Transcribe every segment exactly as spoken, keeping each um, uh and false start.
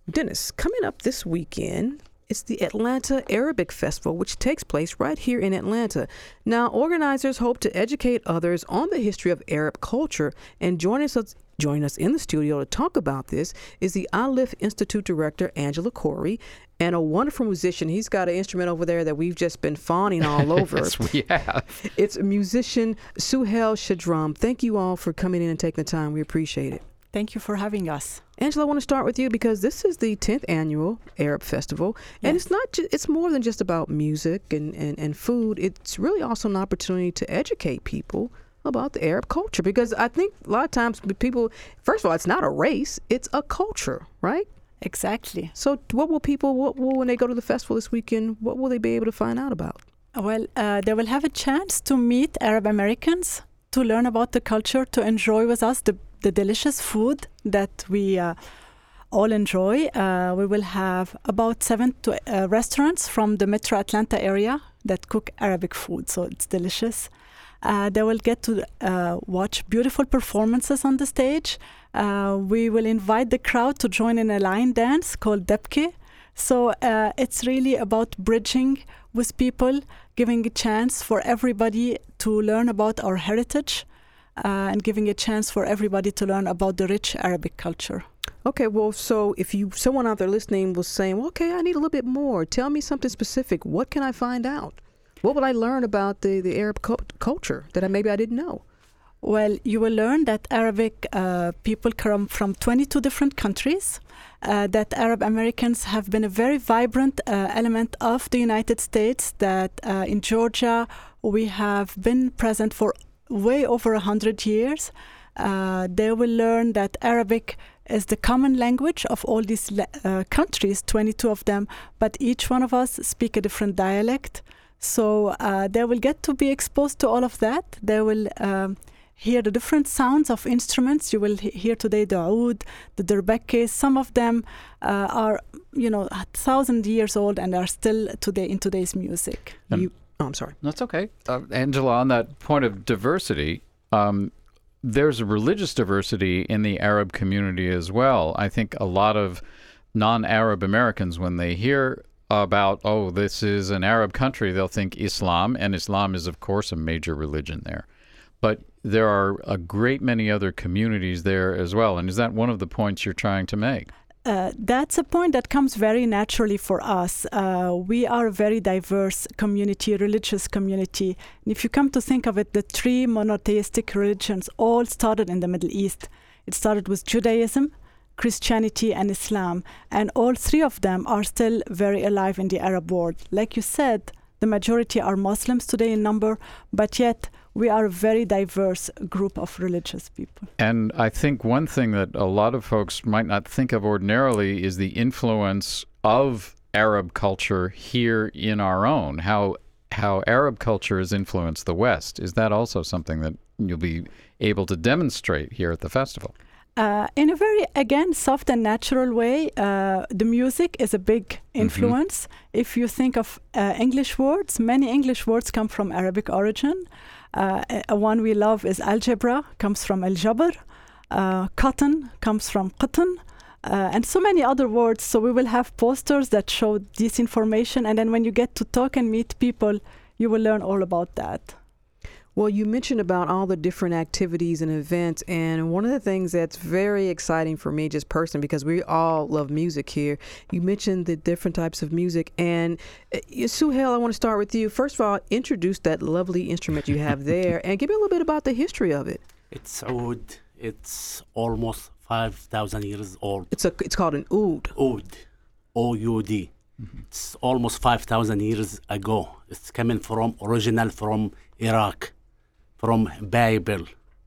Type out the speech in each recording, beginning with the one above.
Dennis, coming up this weekend, it's the Atlanta Arabic Festival, which takes place right here in Atlanta. Now, organizers hope to educate others on the history of Arab culture, and join us, join us in the studio to talk about this is the Aleph Institute Director, Angela Corey, and a wonderful musician. He's got an instrument over there that we've just been fawning all over. Yes, we have. It's musician Suhail Shadram. Thank you all for coming in and taking the time. We appreciate it. Thank you for having us. Angela, I want to start with you because this is the tenth annual Arab Festival, and Yes. it's not ju- it's more than just about music and, and, and food. It's really also an opportunity to educate people about the Arab culture, because I think a lot of times people, first of all, it's not a race, it's a culture, right? Exactly. So what will people, what will, when they go to the festival this weekend, what will they be able to find out about? Well, uh, they will have a chance to meet Arab Americans, to learn about the culture, to enjoy with us the, the delicious food that we uh, all enjoy. Uh, we will have about seven to, uh, restaurants from the Metro Atlanta area that cook Arabic food, so it's delicious. Uh, they will get to uh, watch beautiful performances on the stage. Uh, we will invite the crowd to join in a line dance called Debke. So uh, it's really about bridging with people, giving a chance for everybody to learn about our heritage, uh, and giving a chance for everybody to learn about the rich Arabic culture. Okay, well, so if you someone out there listening was saying, well, okay, I need a little bit more. Tell me something specific. What can I find out? What will I learn about the, the Arab cu- culture that I, maybe I didn't know? Well, you will learn that Arabic uh, people come from twenty-two different countries, uh, that Arab Americans have been a very vibrant uh, element of the United States, that uh, in Georgia we have been present for way over one hundred years. Uh, they will learn that Arabic is the common language of all these le- uh, countries, twenty-two of them, but each one of us speak a different dialect. So uh, they will get to be exposed to all of that. They will um, hear the different sounds of instruments. You will he- hear today the oud, the derbeke. Some of them uh, are, you know, a thousand years old and are still today in today's music. Um, You, oh, I'm sorry. That's okay. Uh, Angela, on that point of diversity, um, there's a religious diversity in the Arab community as well. I think a lot of non-Arab Americans, when they hear about, oh, this is an Arab country, they'll think Islam, and Islam is, of course, a major religion there. But there are a great many other communities there as well. And is that one of the points you're trying to make? Uh, that's a point that comes very naturally for us. Uh, we are a very diverse community, religious community. And if you come to think of it, the three monotheistic religions all started in the Middle East. It started with Judaism, Christianity, and Islam. And all three of them are still very alive in the Arab world. Like you said, the majority are Muslims today in number, but yet we are a very diverse group of religious people. And I think one thing that a lot of folks might not think of ordinarily is the influence of Arab culture here in our own, how how Arab culture has influenced the West. Is that also something that you'll be able to demonstrate here at the festival? Uh, in a very, again, soft and natural way, uh, the music is a big influence. Mm-hmm. If you think of uh, English words, many English words come from Arabic origin. Uh, a one we love is algebra, comes from al-jabr. Uh, cotton comes from qatn. Uh, and so many other words. So we will have posters that show this information. And then when you get to talk and meet people, you will learn all about that. Well, you mentioned about all the different activities and events, and one of the things that's very exciting for me just personally, because we all love music here, you mentioned the different types of music, and uh, Suhail, I want to start with you. First of all, introduce that lovely instrument you have there, and give me a little bit about the history of it. It's oud. It's almost five thousand years old. It's a. It's called an oud. Oud. O U D. Mm-hmm. It's almost five thousand years ago. It's coming from, original from Iraq. From Bible,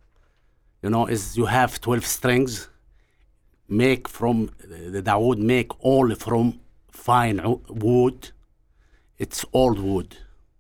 you know, is you have twelve strings, make from the Dawood make all from fine wood. It's old wood.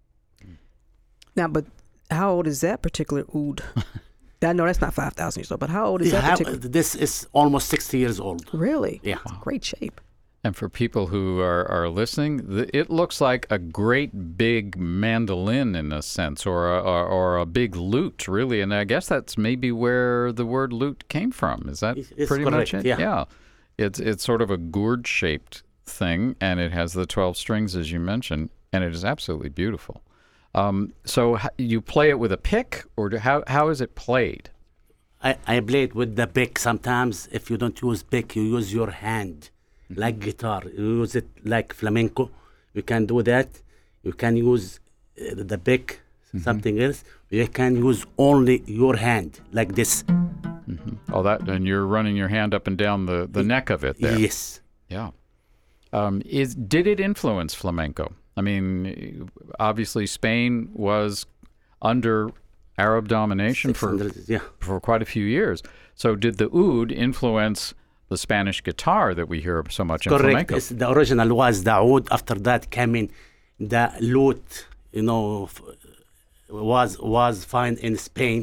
Now, but how old is that particular oud? I know that's not five thousand years old, but how old is You that have, particular? this is almost sixty years old. Really? Yeah. It's in great shape. And for people who are, are listening, th- it looks like a great big mandolin in a sense, or a, or, or a big lute, really. And I guess that's maybe where the word lute came from. Is that It's pretty correct, much it? yeah. yeah. It's it's sort of a gourd-shaped thing, and it has the twelve strings, as you mentioned, and it is absolutely beautiful. Um, so h- you play it with a pick, or do, how how is it played? I, I play it with the pick. Sometimes if you don't use pick, you use your hand, mm-hmm. like guitar. You use it like flamenco. You can do that. You can use uh, the pick, mm-hmm. something else. You can use only your hand, like this. Mm-hmm. Oh, that, and you're running your hand up and down the, the neck of it there. Yes. Yeah. Um, is did it influence flamenco? I mean, obviously Spain was under Arab domination for yeah. for quite a few years. So did the oud influence the Spanish guitar that we hear so much in Correct. flamenco? Correct. The original was the oud. After that came in the lute. You know, f- was was found in Spain.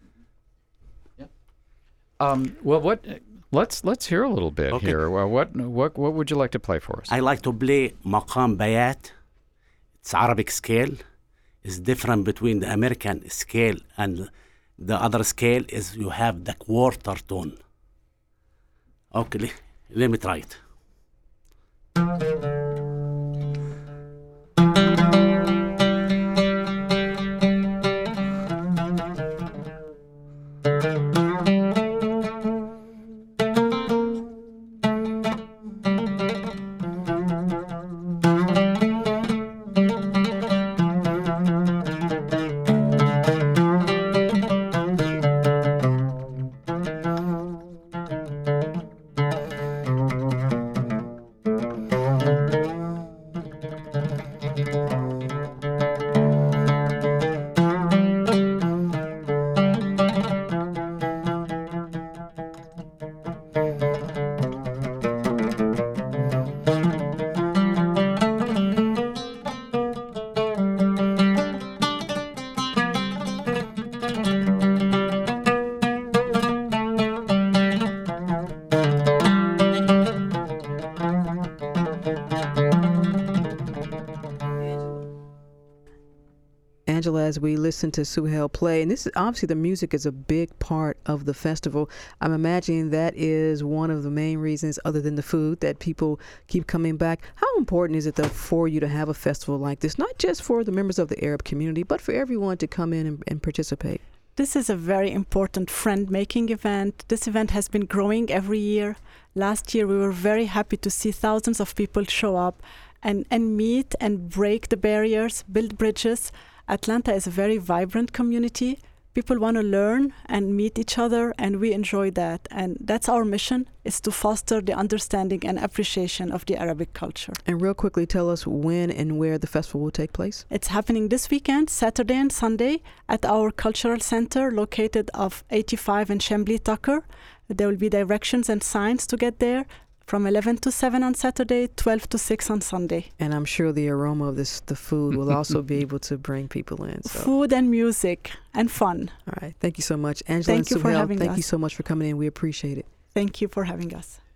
Um, well, what? Let's let's hear a little bit Okay. here. Well, what what what would you like to play for us? I like to play maqam bayat. It's Arabic scale. It's different between the American scale and the other scale. Is you have the quarter tone. Okay, le- let me try it. Angela, as we listen to Suhail play, and this is obviously the music is a big part of the festival. I'm imagining that is one of the main reasons, other than the food, that people keep coming back. How important is it, though, for you to have a festival like this, not just for the members of the Arab community, but for everyone to come in and, and participate? This is a very important friend-making event. This event has been growing every year. Last year, we were very happy to see thousands of people show up and, and meet and break the barriers, build bridges. Atlanta is a very vibrant community. People want to learn and meet each other, and we enjoy that. And that's our mission, is to foster the understanding and appreciation of the Arabic culture. And real quickly, tell us when and where the festival will take place. It's happening this weekend, Saturday and Sunday, at our cultural center located off eighty-five and Chambly Tucker. There will be directions and signs to get there. From eleven to seven on Saturday, twelve to six on Sunday. And I'm sure the aroma of this, the food, will also be able to bring people in. So. Food and music and fun. All right. Thank you so much. Angela Thank and you for Suhail, having thank us. you so much for coming in. We appreciate it. Thank you for having us.